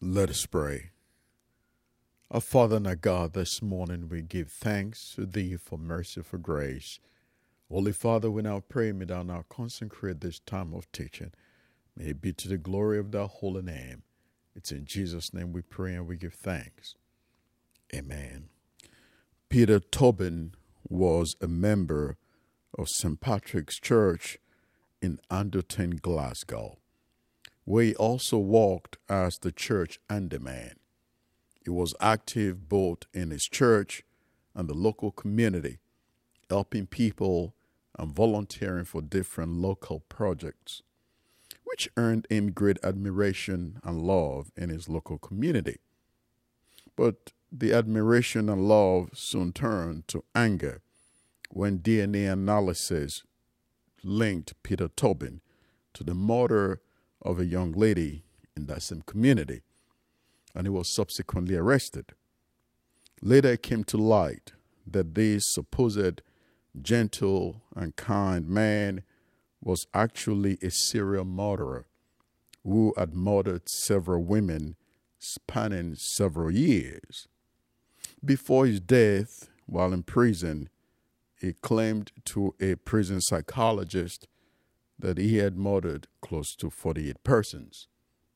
Let us pray. Our Father and our God, this morning we give thanks to Thee for mercy, for grace. Holy Father, we now pray, may Thou now consecrate this time of teaching. May it be to the glory of Thy holy name. It's in Jesus' name we pray and we give thanks. Amen. Peter Tobin was a member of St. Patrick's Church in Anderton, Glasgow, where he also worked as the church handyman. He was active both in his church and the local community, helping people and volunteering for different local projects, which earned him great admiration and love in his local community. But the admiration and love soon turned to anger when DNA analysis linked Peter Tobin to the murder of a young lady in that same community, and he was subsequently arrested. Later it came to light that this supposed gentle and kind man was actually a serial murderer who had murdered several women spanning several years. Before his death, while in prison, he claimed to a prison psychologist that he had murdered close to 48 persons.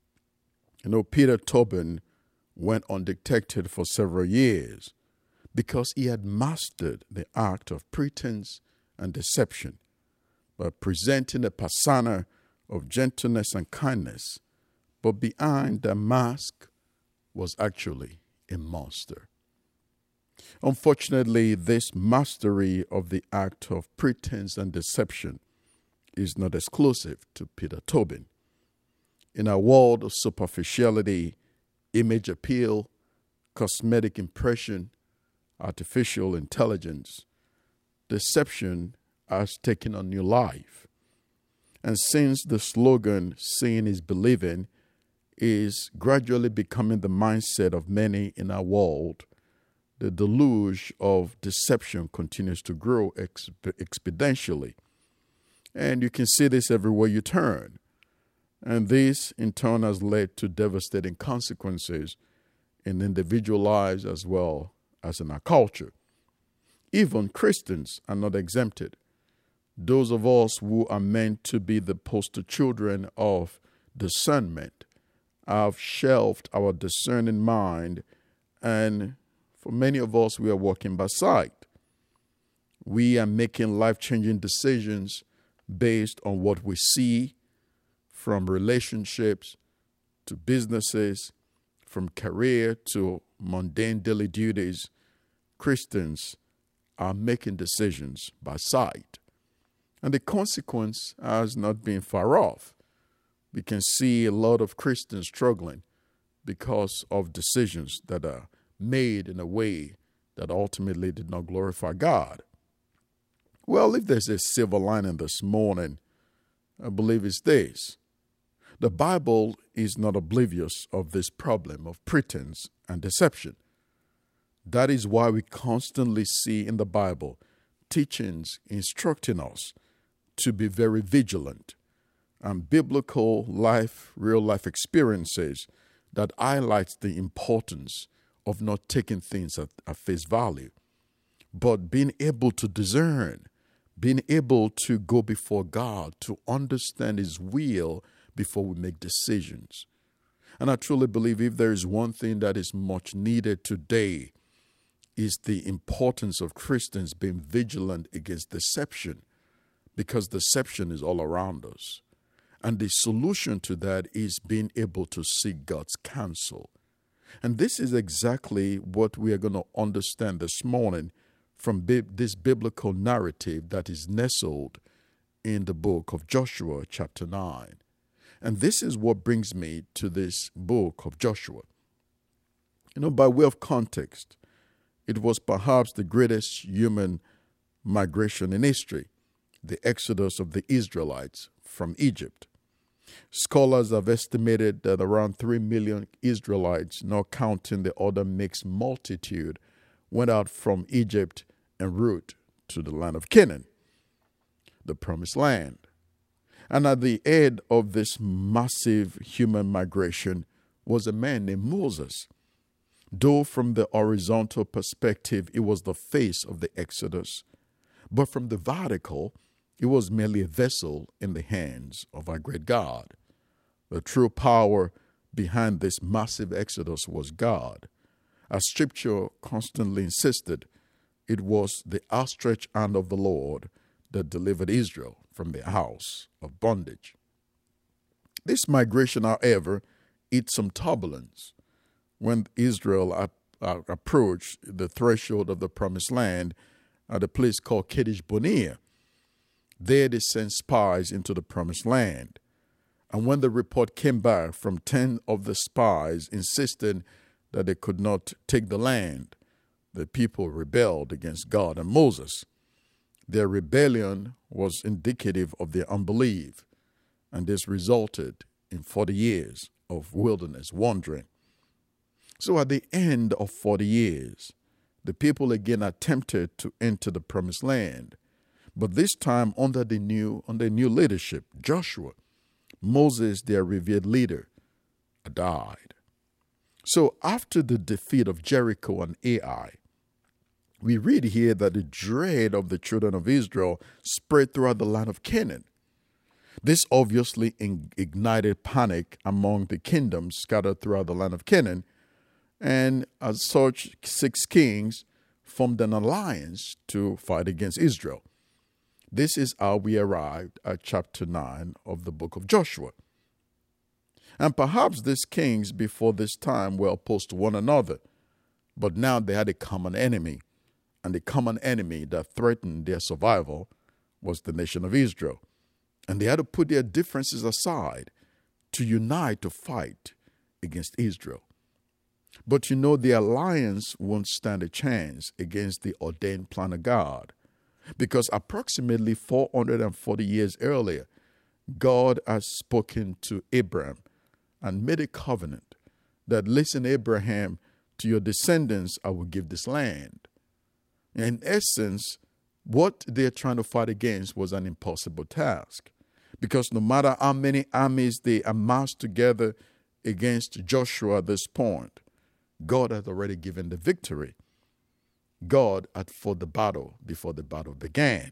Peter Tobin went undetected for several years because he had mastered the art of pretense and deception by presenting a persona of gentleness and kindness, but behind the mask was actually a monster. Unfortunately, this mastery of the act of pretense and deception is not exclusive to Peter Tobin. In a world of superficiality, image appeal, cosmetic impression, artificial intelligence, deception has taken on new life. And since the slogan, seeing is believing, is gradually becoming the mindset of many in our world, the deluge of deception continues to grow exponentially. And you can see this everywhere you turn. And this, in turn, has led to devastating consequences in individual lives as well as in our culture. Even Christians are not exempted. Those of us who are meant to be the poster children of discernment have shelved our discerning mind, and for many of us, we are walking by sight. We are making life-changing decisions based on what we see, from relationships to businesses, from career to mundane daily duties. Christians are making decisions by sight. And the consequence has not been far off. We can see a lot of Christians struggling because of decisions that are made in a way that ultimately did not glorify God. Well, if there's a silver lining this morning, I believe it's this. The Bible is not oblivious of this problem of pretense and deception. That is why we constantly see in the Bible teachings instructing us to be very vigilant, and biblical life, real life experiences that highlights the importance of not taking things at face value, but being able to discern, being able to go before God to understand His will before we make decisions. And I truly believe if there is one thing that is much needed today, is the importance of Christians being vigilant against deception, because deception is all around us. And the solution to that is being able to seek God's counsel. And this is exactly what we are going to understand this morning from this biblical narrative that is nestled in the book of Joshua, chapter 9. And this is what brings me to this book of Joshua. By way of context, it was perhaps the greatest human migration in history, the exodus of the Israelites from Egypt. Scholars have estimated that around 3 million Israelites, not counting the other mixed multitude, went out from Egypt en route to the land of Canaan, the promised land. And at the head of this massive human migration was a man named Moses. Though from the horizontal perspective, it was the face of the Exodus, but from the vertical, it was merely a vessel in the hands of our great God. The true power behind this massive Exodus was God. As Scripture constantly insisted, it was the outstretched hand of the Lord that delivered Israel from the house of bondage. This migration, however, hit some turbulence when Israel approached the threshold of the Promised Land at a place called Kadesh Barnea. There they sent spies into the Promised Land. And when the report came back from 10 of the spies insisting that they could not take the land, the people rebelled against God and Moses. Their rebellion was indicative of their unbelief, and this resulted in 40 years of wilderness wandering. So at the end of 40 years, the people again attempted to enter the Promised Land, but this time under new leadership, Joshua. Moses, their revered leader, died. So after the defeat of Jericho and Ai, we read here that the dread of the children of Israel spread throughout the land of Canaan. This obviously ignited panic among the kingdoms scattered throughout the land of Canaan, and as such, 6 kings formed an alliance to fight against Israel. This is how we arrived at chapter 9 of the book of Joshua. And perhaps these kings before this time were opposed to one another, but now they had a common enemy, and the common enemy that threatened their survival was the nation of Israel. And they had to put their differences aside to unite to fight against Israel. But the alliance won't stand a chance against the ordained plan of God, because approximately 440 years earlier, God has spoken to Abraham and made a covenant that, listen, Abraham, to your descendants I will give this land. In essence, what they're trying to fight against was an impossible task, because no matter how many armies they amassed together against Joshua at this point, God had already given the victory. God had fought the battle before the battle began.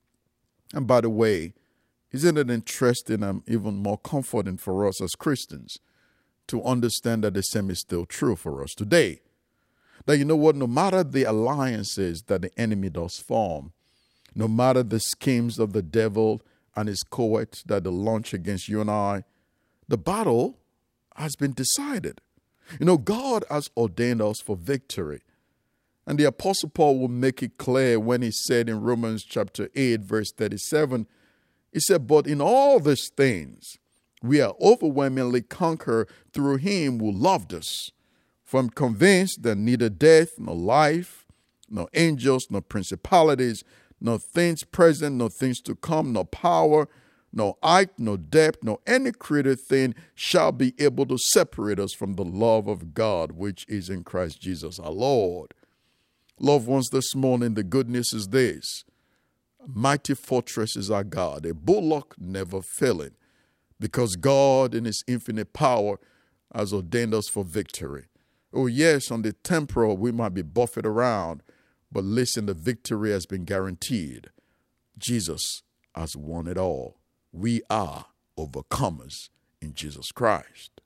And by the way, isn't it interesting and even more comforting for us as Christians to understand that the same is still true for us today? That no matter the alliances that the enemy does form, no matter the schemes of the devil and his cohorts that they launch against you and I, the battle has been decided. God has ordained us for victory. And the Apostle Paul will make it clear when he said in Romans chapter 8, verse 37, he said, but in all these things, we are overwhelmingly conquered through him who loved us. For I'm convinced that neither death, nor life, nor angels, nor principalities, nor things present, nor things to come, nor power, nor height, nor depth, nor any created thing shall be able to separate us from the love of God, which is in Christ Jesus our Lord. Loved ones, this morning, the good news is this. Mighty fortress is our God, a bulwark never failing, because God in his infinite power has ordained us for victory. Oh yes, on the temporal we might be buffeted around, but listen, the victory has been guaranteed. Jesus has won it all. We are overcomers in Jesus Christ.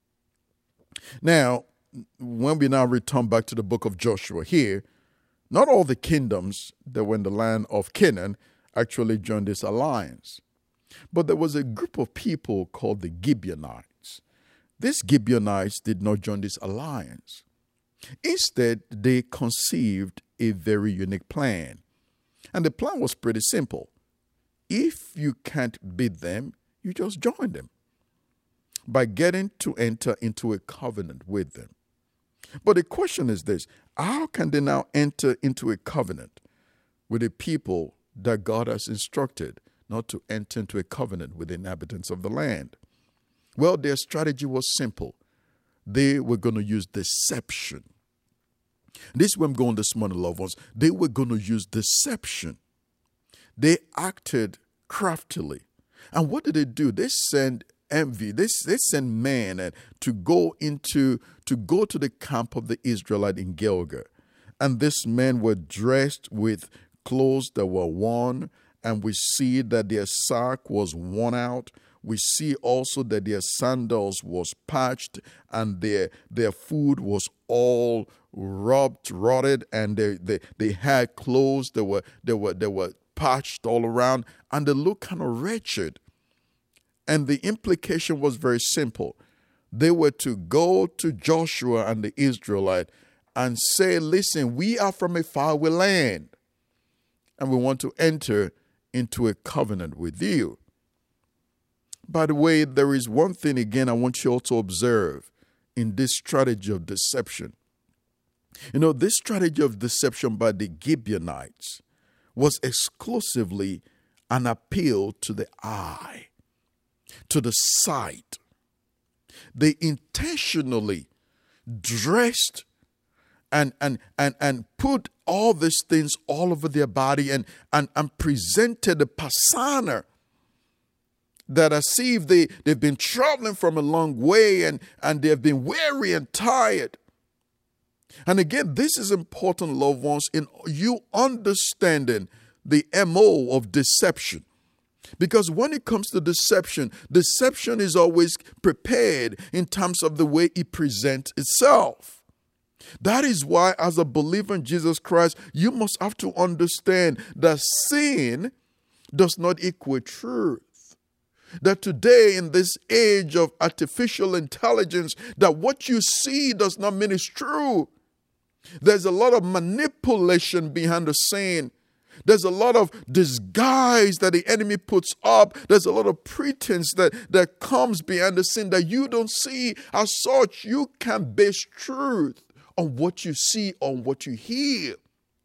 Now, when we now return back to the book of Joshua here, not all the kingdoms that were in the land of Canaan actually joined this alliance. But there was a group of people called the Gibeonites. These Gibeonites did not join this alliance. Instead, they conceived a very unique plan. And the plan was pretty simple. If you can't beat them, you just join them by getting to enter into a covenant with them. But the question is this: how can they now enter into a covenant with a people that God has instructed not to enter into a covenant with the inhabitants of the land? Well, their strategy was simple. They were going to use deception. This is where I'm going this morning, loved ones. They were going to use deception. They acted craftily. And what did they do? They sent envy. They sent men to go to the camp of the Israelite in Gilgal. And these men were dressed with clothes that were worn, and we see that their sack was worn out. We see also that their sandals was patched, and their food was all rotted, and they had clothes that were patched all around, and they looked kind of wretched. And the implication was very simple. They were to go to Joshua and the Israelite and say, listen, we are from a faraway land, and we want to enter into a covenant with you. By the way, there is one thing again I want you all to observe in this strategy of deception. This strategy of deception by the Gibeonites was exclusively an appeal to the eye, to the sight. They intentionally dressed and put all these things all over their body and presented a persona that as if they've been traveling from a long way and they've been weary and tired. And again, this is important, loved ones, in you understanding the MO of deception. Because when it comes to deception is always prepared in terms of the way it presents itself. That is why, as a believer in Jesus Christ, you must have to understand that sin does not equal truth. That today, in this age of artificial intelligence, that what you see does not mean it's true. There's a lot of manipulation behind the scene. There's a lot of disguise that the enemy puts up. There's a lot of pretense that comes behind the scene that you don't see. As such, you can base truth on what you see, on what you hear.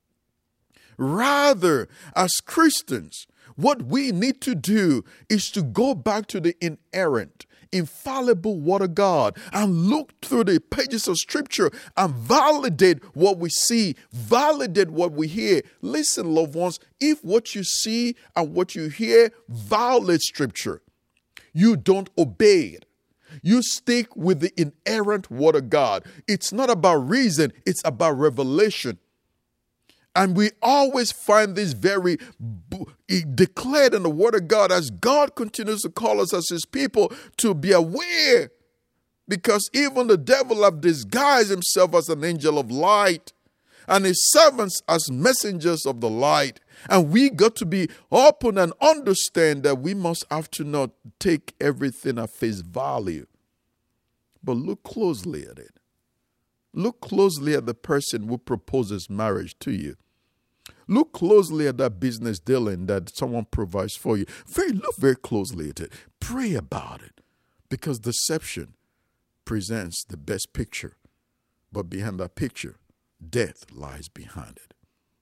Rather, as Christians, what we need to do is to go back to the inerrant, infallible Word of God and look through the pages of Scripture and validate what we see, validate what we hear. Listen, loved ones, if what you see and what you hear violates Scripture, you don't obey it. You stick with the inerrant Word of God. It's not about reason, it's about revelation. And we always find this very declared in the Word of God as God continues to call us as His people to be aware. Because even the devil have disguised himself as an angel of light and his servants as messengers of the light. And we got to be open and understand that we must have to not take everything at face value, but look closely at it. Look closely at the person who proposes marriage to you. Look closely at that business dealing that someone provides for you. Look very closely at it. Pray about it. Because deception presents the best picture. But behind that picture, death lies behind it.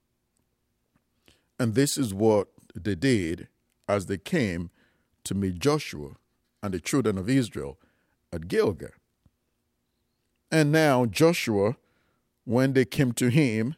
And this is what they did as they came to meet Joshua and the children of Israel at Gilgal. And now Joshua, when they came to him,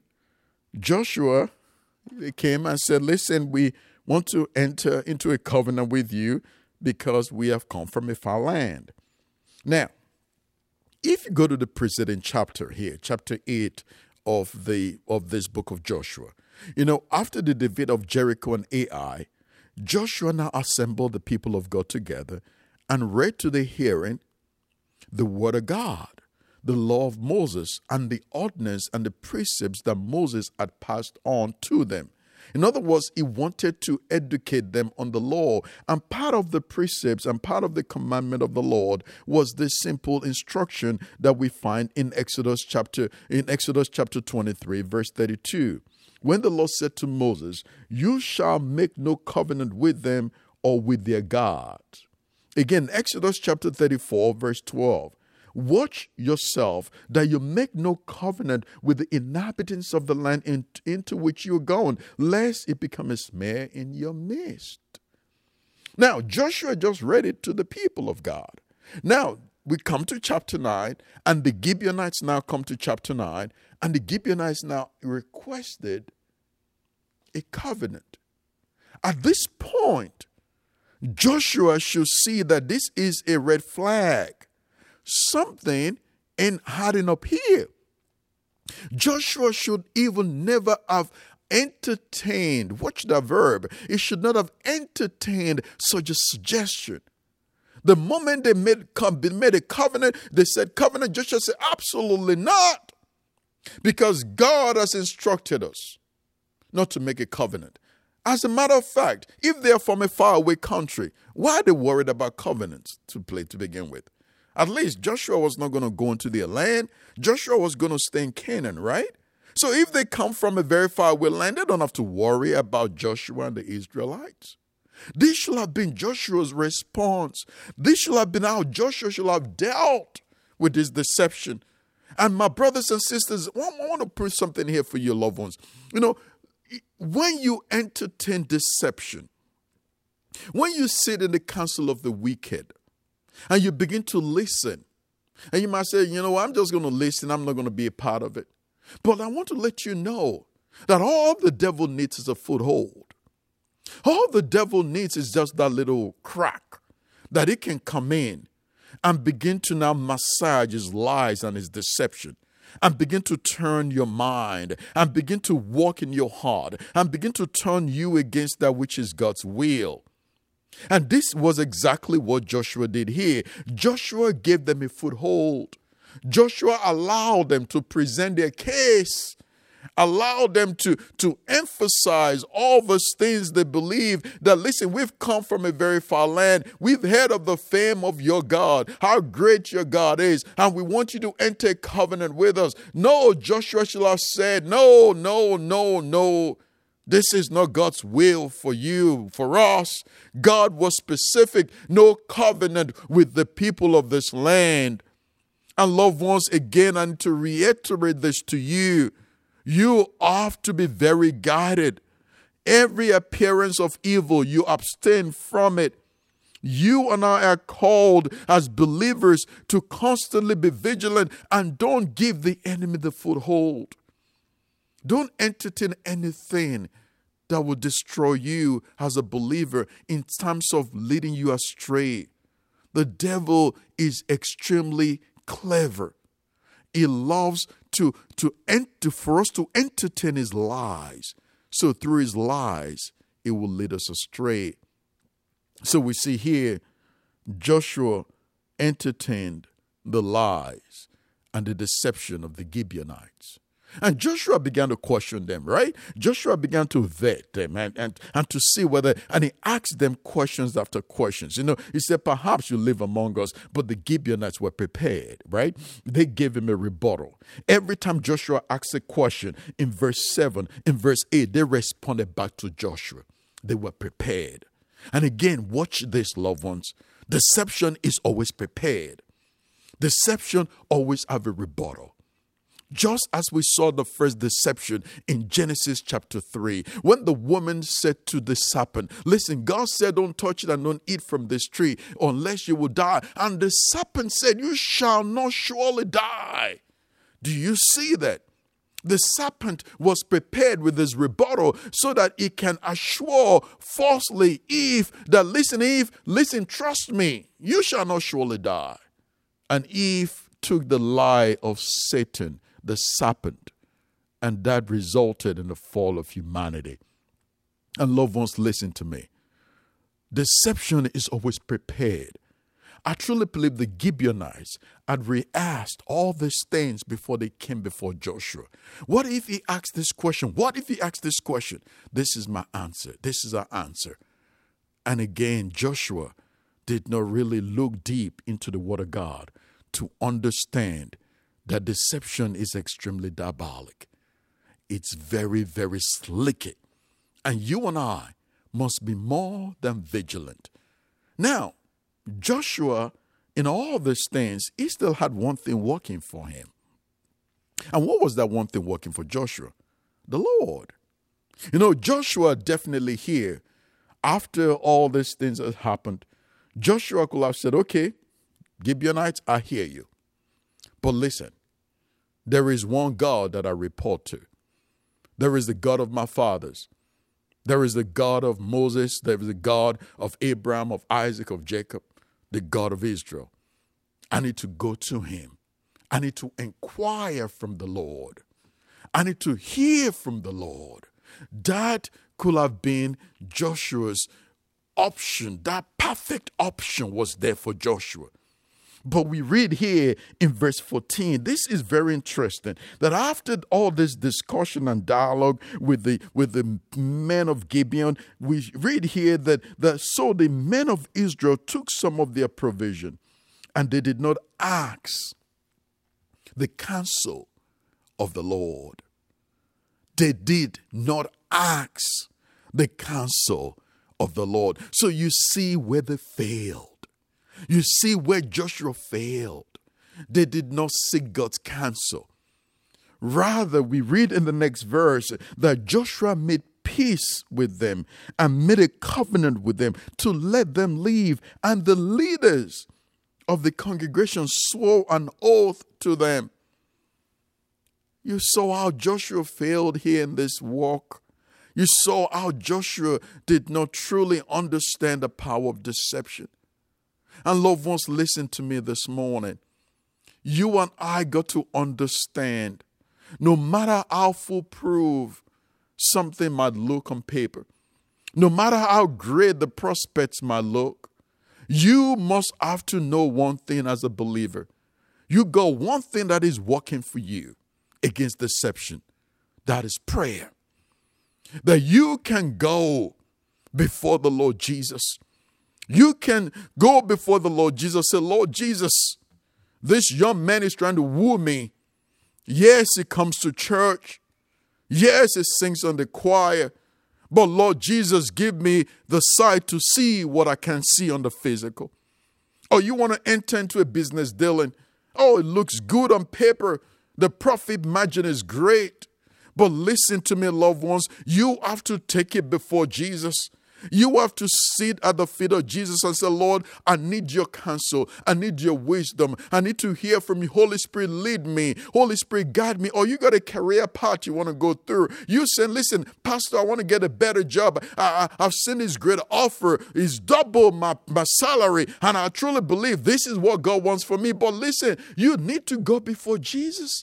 they came and said, listen, we want to enter into a covenant with you because we have come from a far land. Now, if you go to the preceding chapter here, chapter 8 of this book of Joshua, after the defeat of Jericho and Ai, Joshua now assembled the people of God together and read to their hearing the Word of God, the law of Moses, and the ordinance and the precepts that Moses had passed on to them. In other words, he wanted to educate them on the law. And part of the precepts and part of the commandment of the Lord was this simple instruction that we find in Exodus chapter 23, verse 32. When the Lord said to Moses, "You shall make no covenant with them or with their gods." Again, Exodus chapter 34, verse 12. Watch yourself that you make no covenant with the inhabitants of the land into which you are going, lest it become a snare in your midst. Now, Joshua just read it to the people of God. Now, we come to chapter 9, and the Gibeonites now come to chapter 9, and the Gibeonites now requested a covenant. At this point, Joshua should see that this is a red flag. Something ain't adding up here. Joshua should even never have entertained, watch that verb, he should not have entertained such a suggestion. The moment they made a covenant, they said covenant, Joshua said absolutely not. Because God has instructed us not to make a covenant. As a matter of fact, if they're from a faraway country, why are they worried about covenants to begin with? At least Joshua was not going to go into their land. Joshua was going to stay in Canaan, right? So if they come from a very faraway land, they don't have to worry about Joshua and the Israelites. This should have been Joshua's response. This should have been how Joshua should have dealt with this deception. And my brothers and sisters, I want to put something here for your loved ones. When you entertain deception, when you sit in the council of the wicked, and you begin to listen, and you might say, I'm just going to listen, I'm not going to be a part of it. But I want to let you know that all the devil needs is a foothold. All the devil needs is just that little crack that he can come in and begin to now massage his lies and his deception, and begin to turn your mind, and begin to walk in your heart, and begin to turn you against that which is God's will. And this was exactly what Joshua did here. Joshua gave them a foothold. Joshua allowed them to present their case, allowed them to emphasize all those things they believe that, listen, we've come from a very far land. We've heard of the fame of your God, how great your God is, and we want you to enter a covenant with us. No, Joshua should have said, no. This is not God's will for you, for us. God was specific, no covenant with the people of this land. And loved ones, again, I need to reiterate this to you. You have to be very guided. Every appearance of evil, you abstain from it. You and I are called as believers to constantly be vigilant and don't give the enemy the foothold. Don't entertain anything that will destroy you as a believer in terms of leading you astray. The devil is extremely clever. He loves for us to entertain his lies. So through his lies, it will lead us astray. So we see here, Joshua entertained the lies and the deception of the Gibeonites. And Joshua began to question them, right? Joshua began to vet them and to see whether, and he asked them questions after questions. He said, perhaps you live among us, but the Gibeonites were prepared, right? They gave him a rebuttal. Every time Joshua asked a question, in verse 7, in verse 8, they responded back to Joshua. They were prepared. And again, watch this, loved ones. Deception is always prepared. Deception always have a rebuttal. Just as we saw the first deception in Genesis chapter 3, when the woman said to the serpent, listen, God said, don't touch it and don't eat from this tree unless you will die. And the serpent said, you shall not surely die. Do you see that? The serpent was prepared with his rebuttal so that he can assure falsely Eve that, listen, Eve, listen, trust me, you shall not surely die. And Eve took the lie of Satan, the serpent, and that resulted in the fall of humanity. And loved ones, listen to me. Deception is always prepared. I truly believe the Gibeonites had rehearsed all these things before they came before Joshua. What if he asked this question? What if he asked this question? This is my answer. This is our answer. And again, Joshua did not really look deep into the Word of God to understand that deception is extremely diabolic. It's very, very slick. And you and I must be more than vigilant. Now, Joshua, in all these things, he still had one thing working for him. And what was that one thing working for Joshua? The Lord. Joshua definitely here, after all these things had happened, Joshua could have said, okay, Gibeonites, I hear you. But listen, there is one God that I report to. There is the God of my fathers. There is the God of Moses. There is the God of Abraham, of Isaac, of Jacob, the God of Israel. I need to go to him. I need to inquire from the Lord. I need to hear from the Lord. That could have been Joshua's option. That perfect option was there for Joshua. But we read here in verse 14, this is very interesting, that after all this discussion and dialogue with the men of Gibeon, we read here that so the men of Israel took some of their provision, and they did not ask the counsel of the Lord. They did not ask the counsel of the Lord. So you see where they failed. You see where Joshua failed. They did not seek God's counsel. Rather, we read in the next verse that Joshua made peace with them and made a covenant with them to let them leave. And the leaders of the congregation swore an oath to them. You saw how Joshua failed here in this walk. You saw how Joshua did not truly understand the power of deception. And loved ones, listen to me this morning. You and I got to understand, no matter how foolproof something might look on paper, no matter how great the prospects might look, you must have to know one thing as a believer. You got one thing that is working for you against deception. That is prayer. That you can go before the Lord Jesus. You can go before the Lord Jesus. Say, Lord Jesus, this young man is trying to woo me. Yes, he comes to church. Yes, he sings on the choir. But Lord Jesus, give me the sight to see what I can see on the physical. Oh, you want to enter into a business deal and, oh, it looks good on paper. The profit margin is great. But listen to me, loved ones. You have to take it before Jesus. You have to sit at the feet of Jesus and say, Lord, I need your counsel. I need your wisdom. I need to hear from you. Holy Spirit, lead me. Holy Spirit, guide me. Or you got a career path you want to go through. You say, listen, Pastor, I want to get a better job. I've seen this great offer. It's double my salary. And I truly believe this is what God wants for me. But listen, you need to go before Jesus.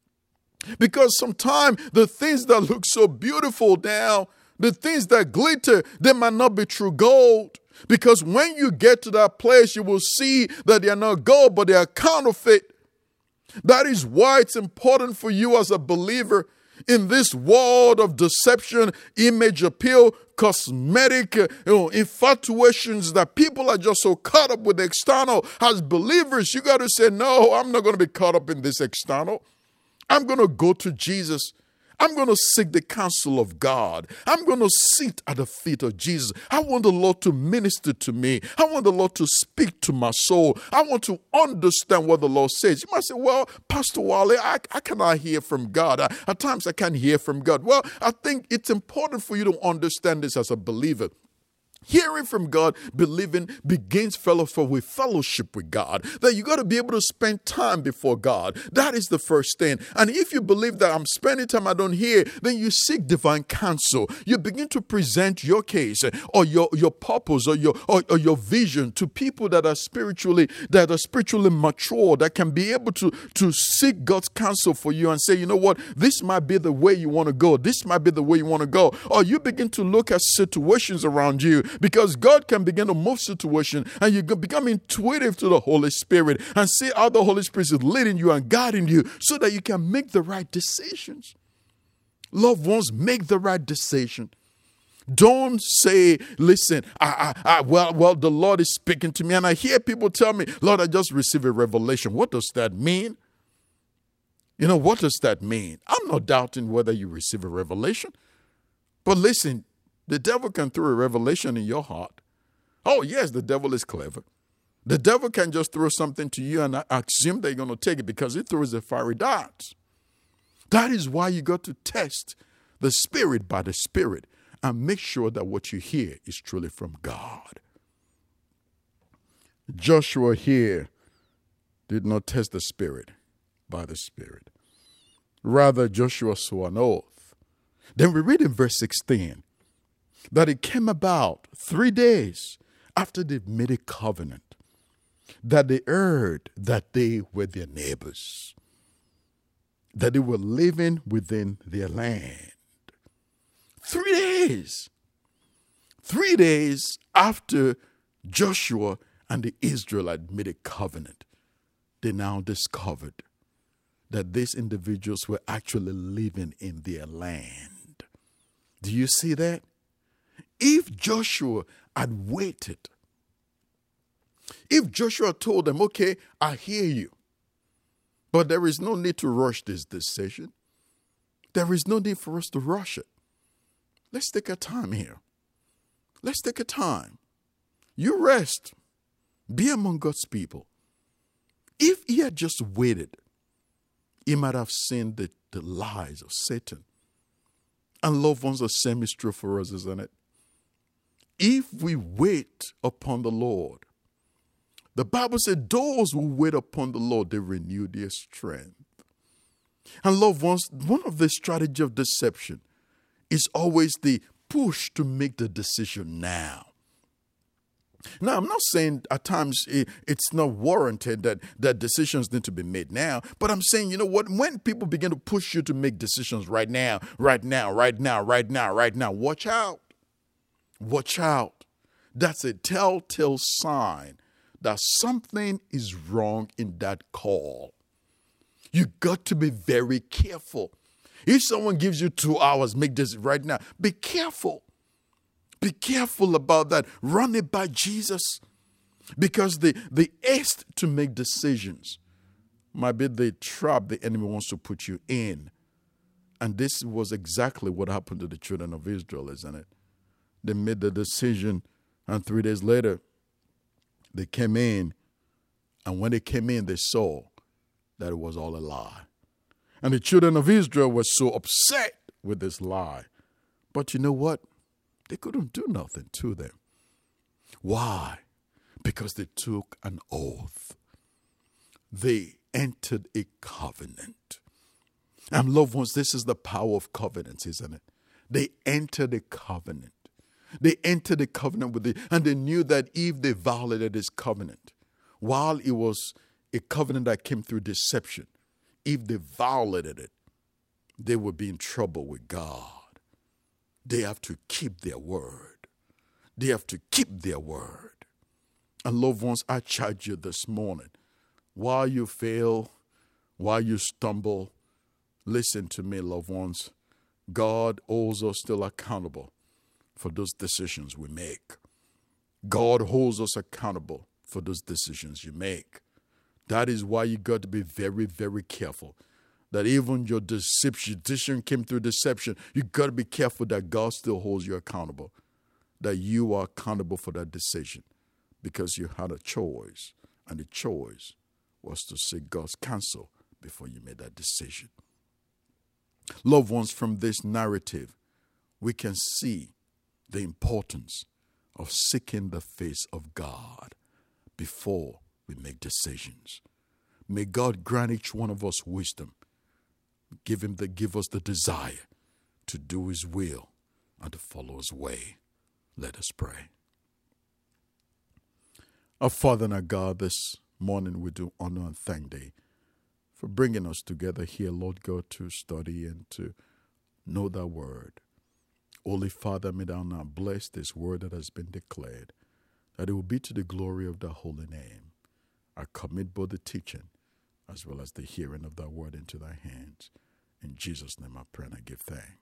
Because sometimes the things that look so beautiful now, the things that glitter, they might not be true gold. Because when you get to that place, you will see that they are not gold, but they are counterfeit. That is why it's important for you as a believer in this world of deception, image appeal, cosmetic infatuations that people are just so caught up with the external. As believers, you got to say, no, I'm not going to be caught up in this external. I'm going to go to Jesus. I'm going to seek the counsel of God. I'm going to sit at the feet of Jesus. I want the Lord to minister to me. I want the Lord to speak to my soul. I want to understand what the Lord says. You might say, well, Pastor Wale, I cannot hear from God. At times I can't hear from God. Well, I think it's important for you to understand this as a believer. Hearing from God, believing, begins fellowship with God. That you got to be able to spend time before God. That is the first thing. And if you believe that I'm spending time I don't hear, then you seek divine counsel. You begin to present your case or your purpose or your vision to people that are spiritually mature, that can be able to seek God's counsel for you and say, you know what, this might be the way you want to go. This might be the way you want to go. Or you begin to look at situations around you. Because God can begin to move situation and you become intuitive to the Holy Spirit and see how the Holy Spirit is leading you and guiding you so that you can make the right decisions. Loved ones, make the right decision. Don't say, listen, well, the Lord is speaking to me. And I hear people tell me, Lord, I just received a revelation. What does that mean? You know, what does that mean? I'm not doubting whether you receive a revelation. But listen, the devil can throw a revelation in your heart. Oh, yes, the devil is clever. The devil can just throw something to you and assume that you're going to take it because he throws a fiery dart. That is why you got to test the spirit by the spirit and make sure that what you hear is truly from God. Joshua here did not test the spirit by the spirit. Rather, Joshua swore an oath. Then we read in verse 16. that it came about 3 days after they made a covenant, that they heard that they were their neighbors, that they were living within their land. 3 days. 3 days after Joshua and the Israelites made a covenant, they now discovered that these individuals were actually living in their land. Do you see that? If Joshua had waited, if Joshua told them, okay, I hear you, but there is no need to rush this decision. There is no need for us to rush it. Let's take our time here. Let's take a time. You rest. Be among God's people. If he had just waited, he might have seen the lies of Satan. And loved ones, the same is true for us, isn't it? If we wait upon the Lord, the Bible said those who wait upon the Lord, they renew their strength. And loved ones, one of the strategy of deception is always the push to make the decision now. Now, I'm not saying at times it's not warranted that decisions need to be made now, but I'm saying, you know what, when people begin to push you to make decisions right now, watch out. Watch out. That's a telltale sign that something is wrong in that call. You got to be very careful. If someone gives you 2 hours, make this right now, be careful. Be careful about that. Run it by Jesus. Because the haste to make decisions might be the trap the enemy wants to put you in. And this was exactly what happened to the children of Israel, isn't it? They made the decision, and 3 days later, they came in. And when they came in, they saw that it was all a lie. And the children of Israel were so upset with this lie. But you know what? They couldn't do nothing to them. Why? Because they took an oath. They entered a covenant. And loved ones, this is the power of covenants, isn't it? They entered a covenant. They entered a covenant with it, and they knew that if they violated this covenant, while it was a covenant that came through deception, if they violated it, they would be in trouble with God. They have to keep their word. They have to keep their word. And loved ones, I charge you this morning, while you fail, while you stumble, listen to me, loved ones. God holds us still accountable for those decisions we make. God holds us accountable for those decisions you make. That is why you got to be very, very careful. That even your decision came through deception, you got to be careful that God still holds you accountable. That you are accountable for that decision because you had a choice. And the choice was to seek God's counsel before you made that decision. Loved ones, from this narrative, we can see the importance of seeking the face of God before we make decisions. May God grant each one of us wisdom. Give us the desire to do his will and to follow his way. Let us pray. Our Father and our God, this morning we do honor and thank thee for bringing us together here, Lord God, to study and to know thy word. Holy Father, may thou now bless this word that has been declared, that it will be to the glory of thy holy name. I commit both the teaching as well as the hearing of thy word into thy hands. In Jesus' name I pray and I give thanks.